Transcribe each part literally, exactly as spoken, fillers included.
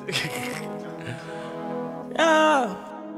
Yeah.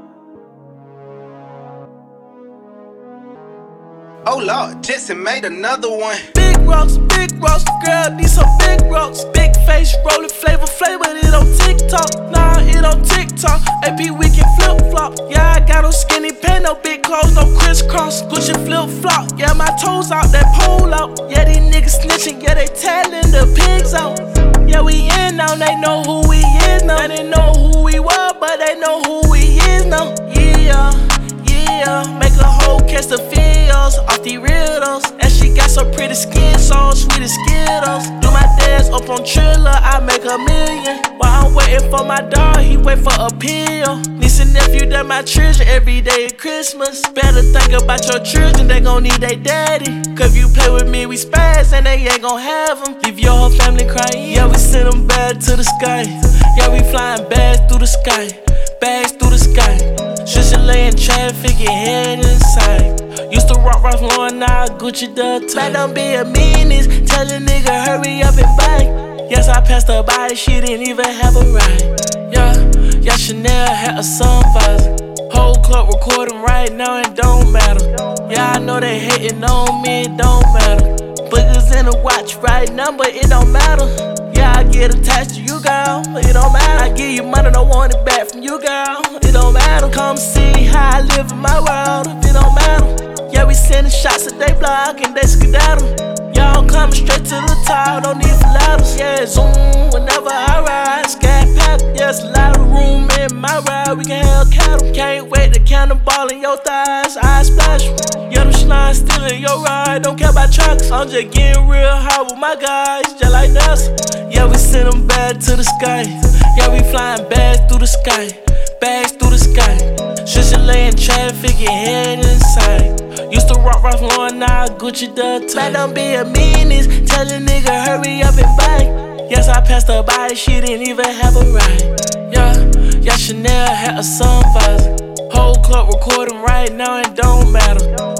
Oh Lord, Jesse made another one. Big rocks, big rocks, girl, need some big rocks. Big face, rolling flavor, flavor, it on TikTok. Nah, it on TikTok. A P, we can flip flop. Yeah, I got on skinny pants, no big clothes, no crisscross. Gucci flip flop. Yeah, my toes out, that pole out. Yeah, these niggas snitching, yeah, they telling the pigs out. Yeah, we in now, they know who we is now. They didn't know who we were, but they know who we is now. Yeah, yeah, make a hoe catch the feels off the riddles. And she got some pretty skin, so sweet as Skittles. Do my dance up on Triller, I make a million. While I'm waiting for my dog, he wait for a pill. Niece and nephew, that my children, every day at Christmas. Better think about your children, they gon' need they daddy. Cause if you play with me, we spaz, and they ain't gon' have them. Leave your whole family crying, yeah, we send them back to the sky. Yeah, we flying bags through the sky, bags through the sky. Should lay in traffic, get head inside. Used to rock Ralph Lauren, now Gucci the type. Man, don't be a menace, tell a nigga hurry up and buy. Yes, I passed her by, she didn't even have a ride. Yeah, yeah, Chanel had a sun visor. Whole club recording right now, it don't matter. Yeah, I know they hating on me, it don't matter. Boogers in the watch right now, but it don't matter. Yeah, I get attached to you, girl, but it don't matter. I give you money, don't want it back from you, girl. It don't matter. Come see how I live in my world, if it don't matter. Yeah, we sending shots at they block and they skedaddle. Y'all coming straight to the top, don't need for ladders. Yeah, zoom whenever I ride, scat pack. Yes, a lot of room in my ride, we can have cattle. Can't wait to cannonball in your thighs, I splash. Yeah, them slimes still in your ride, don't care about trucks. I'm just getting real hard with my guys, just like Nelson. Yeah, we send them back to the sky. Yeah, we flying bags through the sky, bags through the sky. Should lay in traffic, get head inside. Used to rock Ralph Lauren, now Gucci the type. Man, don't be a menace, tell a nigga hurry up and buy. Yes, I passed her by, she didn't even have a ride. Yeah, yeah, Chanel had a sun visor. Whole club recording right now, it don't matter.